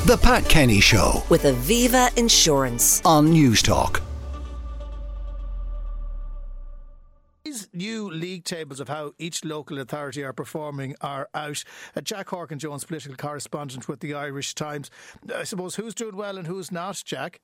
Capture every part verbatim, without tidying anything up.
The Pat Kenny Show with Aviva Insurance on Newstalk. These new league tables of how each local authority are performing are out. Uh, Jack Horgan-Jones, political correspondent with the Irish Times. I suppose who's doing well and who's not, Jack?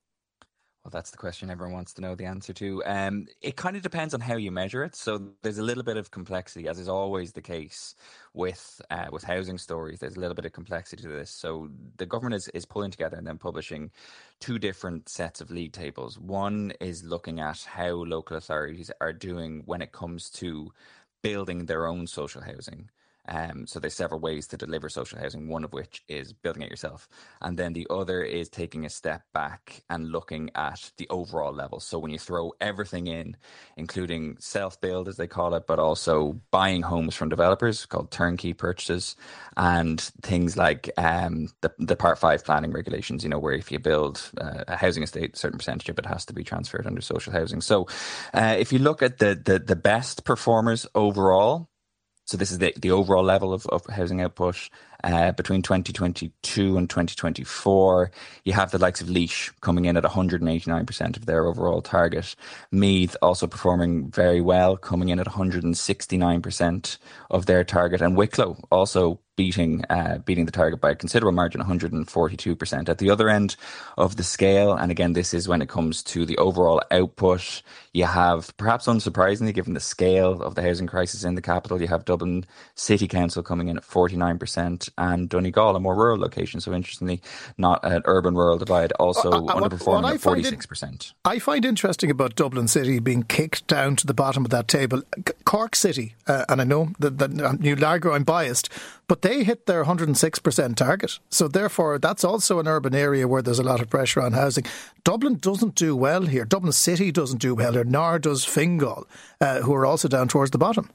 Well, that's the question everyone wants to know the answer to. Um, it kind of depends on how you measure it. So there's a little bit of complexity, as is always the case with uh, with housing stories. There's a little bit of complexity to this. So the government is, is pulling together and then publishing two different sets of league tables. One is looking at how local authorities are doing when it comes to building their own social housing. Um, so there's several ways to deliver social housing, one of which is building it yourself. And then the other is taking a step back and looking at the overall level. So when you throw everything in, including self-build, as they call it, but also buying homes from developers called turnkey purchases, and things like um, the, the Part five planning regulations, you know, where if you build uh, a housing estate, a certain percentage of it has to be transferred under social housing. So uh, if you look at the, the, the best performers overall, so this is the, the overall level of, of housing output uh, between twenty twenty-two and twenty twenty-four. You have the likes of Laois coming in at one hundred eighty-nine percent of their overall target. Meath also performing very well, coming in at one hundred sixty-nine percent of their target. And Wicklow also beating uh, beating the target by a considerable margin, one hundred forty-two percent. At the other end of the scale, and again, this is when it comes to the overall output, you have, perhaps unsurprisingly, given the scale of the housing crisis in the capital, you have Dublin City Council coming in at forty-nine percent and Donegal, a more rural location, so interestingly, not an urban-rural divide, also uh, uh, underperforming what, what at forty-six percent. In, I find interesting about Dublin City being kicked down to the bottom of that table. C- Cork City, uh, and I know that, that uh, New Largo, I'm biased, but they hit their one hundred six percent target. So therefore, that's also an urban area where there's a lot of pressure on housing. Dublin doesn't do well here. Dublin City doesn't do well here, nor does Fingal, uh, who are also down towards the bottom.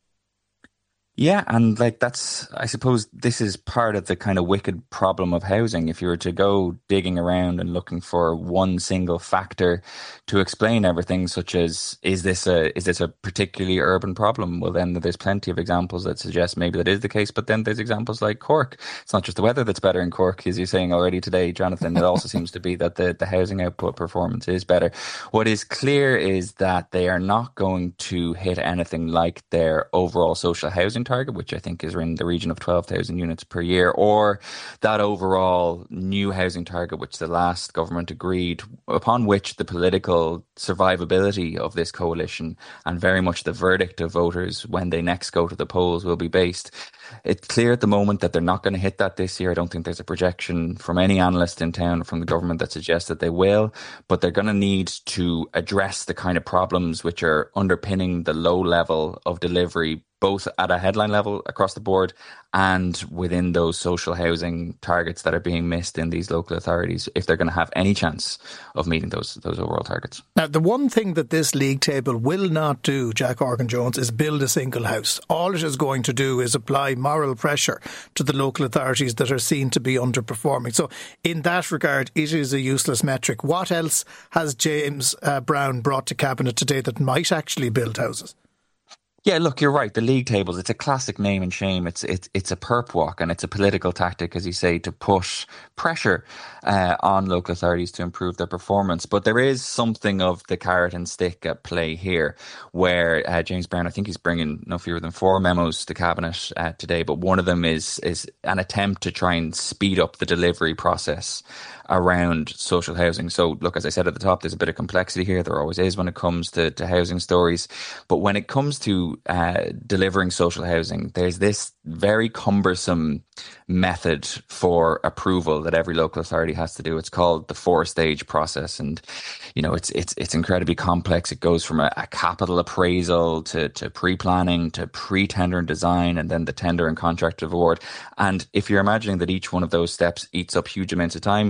Yeah, and like that's, I suppose this is part of the kind of wicked problem of housing. If you were to go digging around and looking for one single factor to explain everything, such as is this a is this a particularly urban problem? Well, then there's plenty of examples that suggest maybe that is the case. But then there's examples like Cork. It's not just the weather that's better in Cork, as you're saying already today, Jonathan. It also seems to be that the, the housing output performance is better. What is clear is that they are not going to hit anything like their overall social housing target, which I think is in the region of twelve thousand units per year, or that overall new housing target which the last government agreed, upon which the political survivability of this coalition and very much the verdict of voters when they next go to the polls will be based. It's clear at the moment that they're not going to hit that this year. I don't think there's a projection from any analyst in town or from the government that suggests that they will, but they're going to need to address the kind of problems which are underpinning the low level of delivery, both at a headline level across the board and within those social housing targets that are being missed in these local authorities, if they're going to have any chance of meeting those those overall targets. Now, the one thing that this league table will not do, Jack Horgan-Jones, is build a single house. All it is going to do is apply moral pressure to the local authorities that are seen to be underperforming. So in that regard, it is a useless metric. What else has James uh, Brown brought to Cabinet today that might actually build houses? Yeah, look, you're right. The league tables, it's a classic name and shame. It's it's it's a perp walk, and it's a political tactic, as you say, to push pressure uh, on local authorities to improve their performance. But there is something of the carrot and stick at play here, where uh, James Brown, I think he's bringing no fewer than four memos to Cabinet uh, today, but one of them is is an attempt to try and speed up the delivery process around social housing. So look, as I said at the top, there's a bit of complexity here. There always is when it comes to, to housing stories. But when it comes to uh, delivering social housing, there's this very cumbersome method for approval that every local authority has to do. It's called the four stage process. And, you know, it's it's it's incredibly complex. It goes from a, a capital appraisal to, to pre-planning to pre-tender and design, and then the tender and contract award. And if you're imagining that each one of those steps eats up huge amounts of time,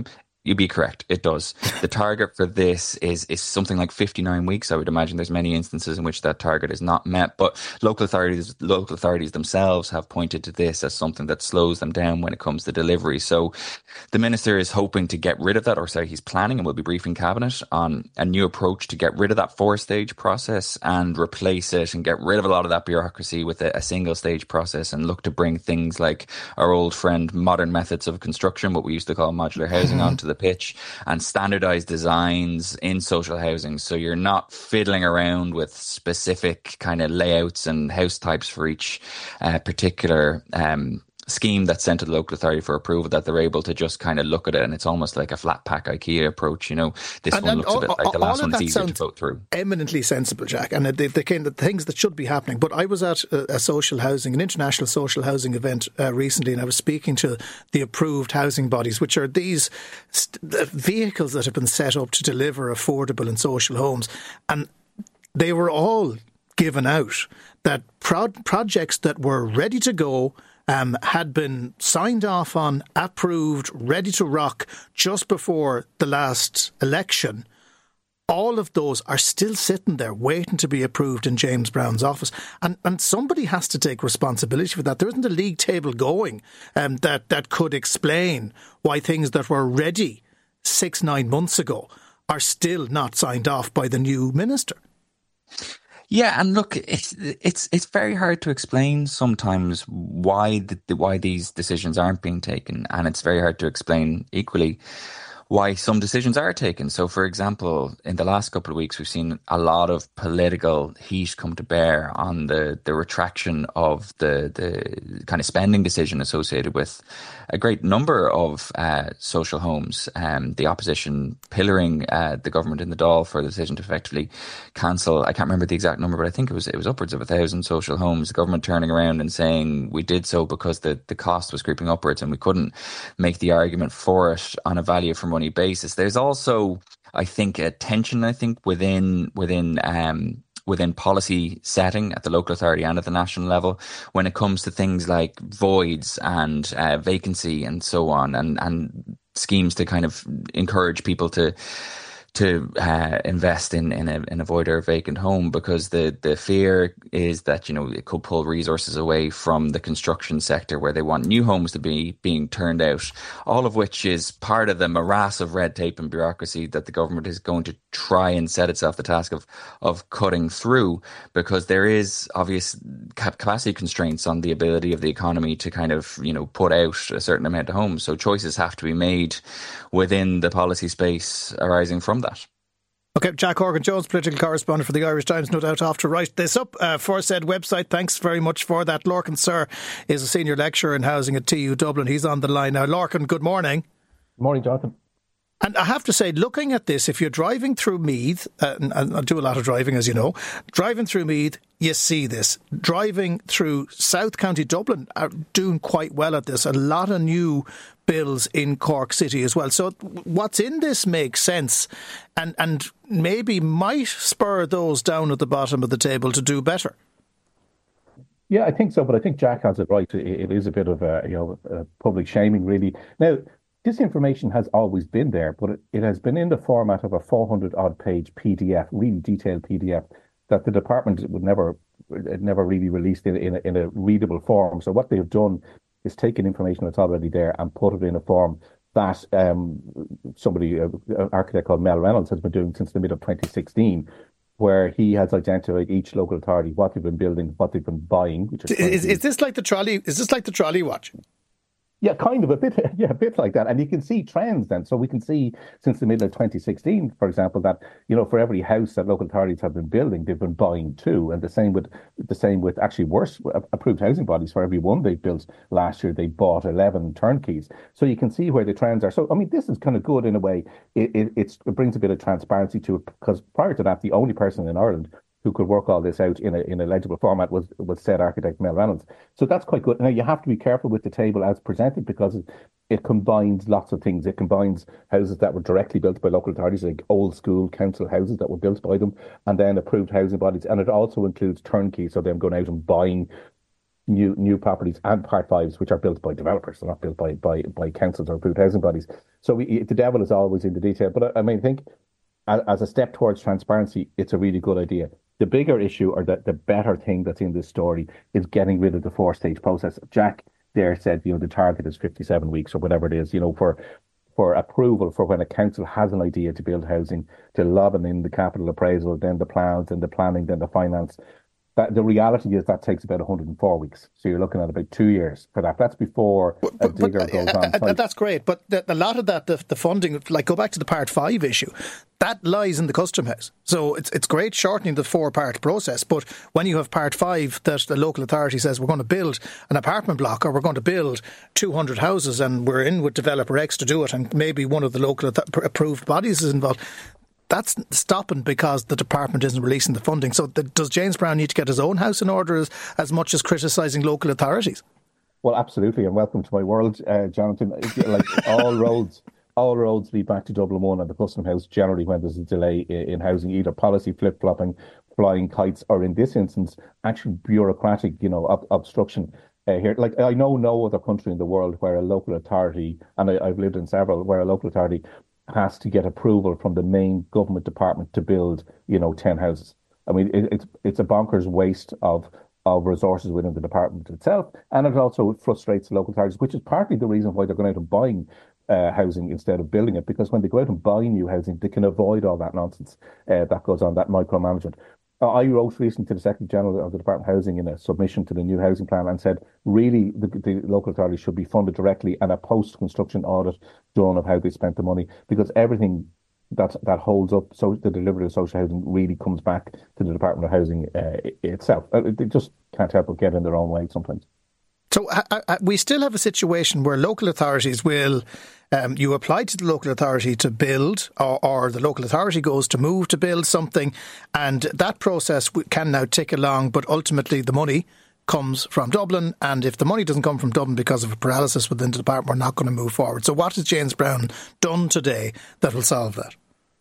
You'd be correct. It does. The target for this is is something like fifty-nine weeks. I would imagine there's many instances in which that target is not met, but local authorities local authorities themselves have pointed to this as something that slows them down when it comes to delivery. So the minister is hoping to get rid of that, or sorry, he's planning and will be briefing cabinet on a new approach to get rid of that four-stage process and replace it and get rid of a lot of that bureaucracy with a, a single-stage process, and look to bring things like our old friend modern methods of construction, what we used to call modular housing, onto the pitch, and standardized designs in social housing, so you're not fiddling around with specific kind of layouts and house types for each uh, particular um scheme that's sent to the local authority for approval, that they're able to just kind of look at it, and it's almost like a flat pack IKEA approach. You know, this and, one and looks all, a bit like the last one. It's easier to vote through. Eminently sensible, Jack, and the, the kind of things that should be happening. But I was at a, a social housing, an international social housing event uh, recently, and I was speaking to the approved housing bodies, which are these st- vehicles that have been set up to deliver affordable and social homes, and they were all given out that pro- projects that were ready to go, Um, had been signed off on, approved, ready to rock just before the last election. All of those are still sitting there waiting to be approved in James Brown's office. And and somebody has to take responsibility for that. There isn't a league table going um, that, that could explain why things that were ready six, nine months ago are still not signed off by the new minister. Yeah, and look, it's it's it's very hard to explain sometimes why the, why these decisions aren't being taken, and it's very hard to explain equally why some decisions are taken. So, for example, in the last couple of weeks, we've seen a lot of political heat come to bear on the, the retraction of the, the kind of spending decision associated with a great number of uh, social homes. Um, the opposition pillaring uh, the government in the Dáil for the decision to effectively cancel, I can't remember the exact number, but I think it was it was upwards of a thousand social homes. The government turning around and saying we did so because the, the cost was creeping upwards and we couldn't make the argument for it on a value for money basis. There's also, I think, a tension, I think, within within um, within policy setting at the local authority and at the national level when it comes to things like voids and uh, vacancy and so on, and, and schemes to kind of encourage people to to uh, invest in in a, in a void or a vacant home, because the, the fear is that, you know, it could pull resources away from the construction sector where they want new homes to be being turned out, all of which is part of the morass of red tape and bureaucracy that the government is going to try and set itself the task of of cutting through, because there is obvious capacity constraints on the ability of the economy to kind of, you know, put out a certain amount of homes. So choices have to be made within the policy space arising from that. OK, Jack Horgan-Jones, political correspondent for the Irish Times, no doubt off to write this up uh, for said website. Thanks very much for that. Lorcan Sir is a senior lecturer in housing at T U Dublin. He's on the line now. Lorcan, good morning. Good morning, Jonathan. And I have to say, looking at this, if you're driving through Meath, uh, and I do a lot of driving, as you know, driving through Meath, you see this. Driving through South County Dublin are doing quite well at this. A lot of new bills in Cork City as well. So what's in this makes sense, and, and maybe might spur those down at the bottom of the table to do better. Yeah, I think so. But I think Jack has it right. It, it is a bit of a, you know, a public shaming, really. Now, this information has always been there, but it, it has been in the format of a four hundred odd page P D F, really detailed P D F that the department would never, it never really released in, in, a, in a readable form. So what they've done is taken information that's already there and put it in a form that um, somebody, uh, an architect called Mel Reynolds, has been doing since the middle of twenty sixteen, where he has identified each local authority, what they've been building, what they've been buying. Which is, is, is this like the trolley? Is this like the trolley watch? Yeah, kind of a bit, yeah, a bit like that. And you can see trends then. So we can see since the middle of twenty sixteen, for example, that, you know, for every house that local authorities have been building, they've been buying two. And the same with the same with actually worse approved housing bodies. For every one they built last year, they bought eleven turnkeys. So you can see where the trends are. So, I mean, this is kind of good in a way. It, it, it's, it brings a bit of transparency to it, because prior to that, the only person in Ireland who could work all this out in a in a legible format was was said architect Mel Reynolds. So that's quite good. Now, you have to be careful with the table as presented, because it, it combines lots of things. It combines houses that were directly built by local authorities, like old school council houses that were built by them, and then approved housing bodies. And it also includes turnkey, so them going out and buying new new properties and Part Fives, which are built by developers, they're not built by by, by councils or approved housing bodies. So we, the devil is always in the detail. But I, I mean, I think as, as a step towards transparency, it's a really good idea. The bigger issue, or the, the better thing that's in this story, is getting rid of the four-stage process. Jack there said, you know, the target is fifty-seven weeks or whatever it is, you know, for for approval for when a council has an idea to build housing, to lobbing in the capital appraisal, then the plans, then the planning, then the finance. That the reality is that takes about one hundred four weeks. So you're looking at about two years for that. That's before but, a digger but, goes on. Uh, that's great. But the, a lot of that, the, the funding, like go back to the Part five issue, that lies in the Custom House. So it's it's great shortening the four-part process. But when you have Part five that the local authority says we're going to build an apartment block or we're going to build two hundred houses and we're in with Developer X to do it and maybe one of the local approved bodies is involved, that's stopping because the department isn't releasing the funding. So the, does James Browne need to get his own house in order as, as much as criticising local authorities? Well, absolutely, and welcome to my world, uh, Jonathan. Like all roads, all roads lead back to Dublin One and the Custom House. Generally, when there's a delay in, in housing, either policy flip flopping, flying kites, or in this instance, actual bureaucratic, you know, ob- obstruction. Uh, here, like I know no other country in the world where a local authority, and I, I've lived in several, where a local authority has to get approval from the main government department to build, you know, ten houses. I mean, it, it's it's a bonkers waste of of resources within the department itself, and it also frustrates local authorities, which is partly the reason why they're going out and buying uh, housing instead of building it, because when they go out and buy new housing, they can avoid all that nonsense uh, that goes on, that micromanagement. I wrote recently to the Secretary General of the Department of Housing in a submission to the new housing plan and said, really, the, the local authorities should be funded directly and a post-construction audit done of how they spent the money, because everything that that holds up so the delivery of social housing really comes back to the Department of Housing uh, itself. They just can't help but get in their own way sometimes. So uh, uh, we still have a situation where local authorities will, um, you apply to the local authority to build, or, or the local authority goes to move to build something, and that process can now tick along, but ultimately the money comes from Dublin, and if the money doesn't come from Dublin because of a paralysis within the department, we're not going to move forward. So what has James Browne done today that will solve that?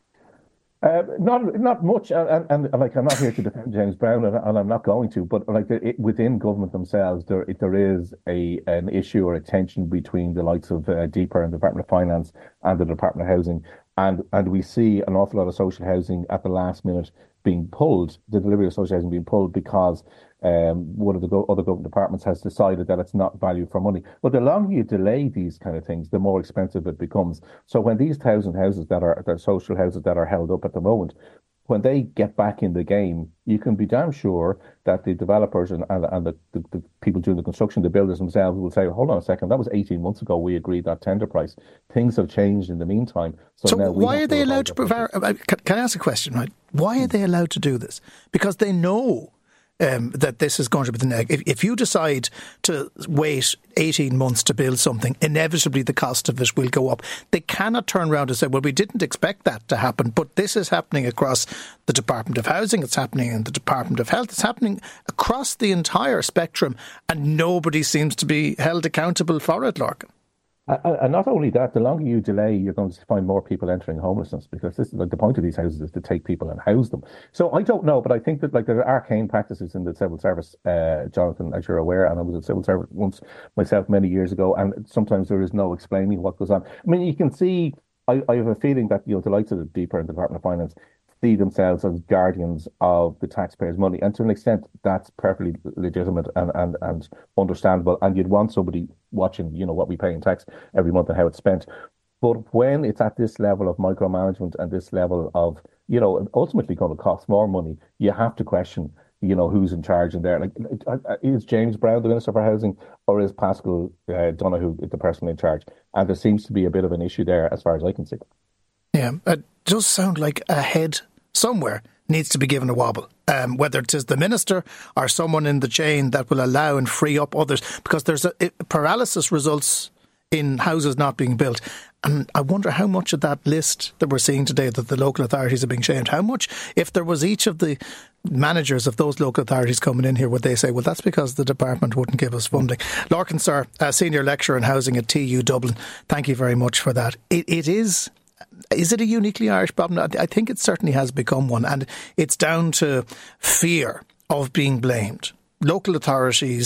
Uh, not not much, and, and, and like I'm not here to defend James Browne, and, and I'm not going to. But like it, within government themselves, there there is a an issue or a tension between the likes of uh, D P R and the Department of Finance and the Department of Housing, and and we see an awful lot of social housing at the last minute being pulled, the delivery of social housing being pulled because um, one of the go- other government departments has decided that it's not value for money. But the longer you delay these kind of things, the more expensive it becomes. So when these thousand houses that are, that are social houses that are held up at the moment, when they get back in the game, you can be damn sure that the developers and, and, and the, the, the people doing the construction, the builders themselves, will say, hold on a second, that was eighteen months ago we agreed that tender price. Things have changed in the meantime. So, so now why are they allowed to provide... Can, can I ask a question, right? Why are they allowed to do this? Because they know um, that this is going to be the next. If, if you decide to wait eighteen months to build something, inevitably the cost of it will go up. They cannot turn around and say, well, we didn't expect that to happen, but this is happening across the Department of Housing, it's happening in the Department of Health, it's happening across the entire spectrum, and nobody seems to be held accountable for it, Lorcan. And not only that, the longer you delay, you're going to find more people entering homelessness, because this is like the point of these houses is to take people and house them. So I don't know, but I think that like there are arcane practices in the civil service, uh, Jonathan, as you're aware, and I was a civil servant once myself many years ago, and sometimes there is no explaining what goes on. I mean, you can see, I, I have a feeling that, you know, the likes of the D P R and the Department of Finance see themselves as guardians of the taxpayers' money, and to an extent that's perfectly legitimate and, and, and understandable, and you'd want somebody watching, you know, what we pay in tax every month and how it's spent. But when it's at this level of micromanagement and this level of, you know, ultimately going to cost more money, you have to question, you know, who's in charge in there. Like, is James Browne the Minister for Housing, or is Paschal uh, Donoghue the person in charge? And there seems to be a bit of an issue there as far as I can see. Yeah, it does sound like a head somewhere needs to be given a wobble, um, whether it is the minister or someone in the chain that will allow and free up others, because there's a it, paralysis results in houses not being built. And I wonder how much of that list that we're seeing today that the local authorities are being shamed, how much, if there was each of the managers of those local authorities coming in here, would they say, well, that's because the department wouldn't give us funding? Lorcan Sir, a senior lecturer in housing at T U Dublin, thank you very much for that. It, it is... Is it a uniquely Irish problem? I think it certainly has become one, and it's down to fear of being blamed. Local authorities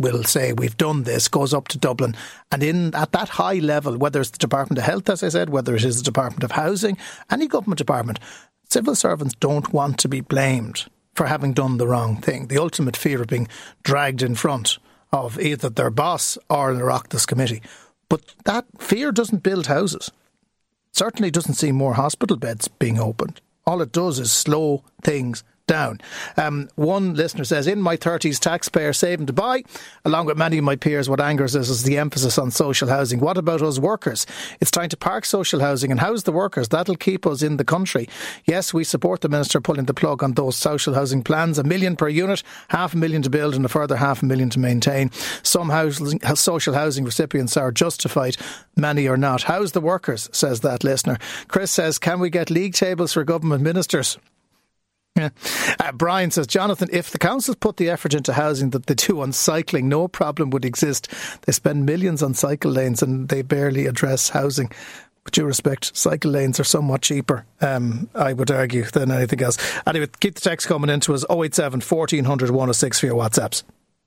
will say we've done this, goes up to Dublin, and in at that high level, whether it's the Department of Health, as I said, whether it is the Department of Housing, any government department, civil servants don't want to be blamed for having done the wrong thing. The ultimate fear of being dragged in front of either their boss or the Oireachtas committee. But that fear doesn't build houses. Certainly doesn't see more hospital beds being opened. All it does is slow things down. Um, one listener says, in my thirties, taxpayer saving to buy. Along with many of my peers, what angers us is the emphasis on social housing. What about us workers? It's time to park social housing and house the workers. That'll keep us in the country. Yes, we support the Minister pulling the plug on those social housing plans. A million per unit, half a million to build and a further half a million to maintain. Some housing, social housing recipients are justified, many are not. House the workers, says that listener. Chris says, can we get league tables for government ministers? Yeah. Uh, Brian says, Jonathan, if the councils put the effort into housing that they do on cycling, no problem would exist. They spend millions on cycle lanes and they barely address housing. With due respect, cycle lanes are somewhat cheaper, um, I would argue, than anything else. Anyway, keep the text coming into us, oh eight seven, fourteen hundred, one oh six for your WhatsApps.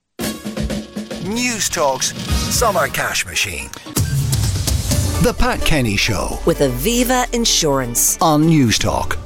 News Talk's Summer Cash Machine. The Pat Kenny Show with Aviva Insurance on News Talk.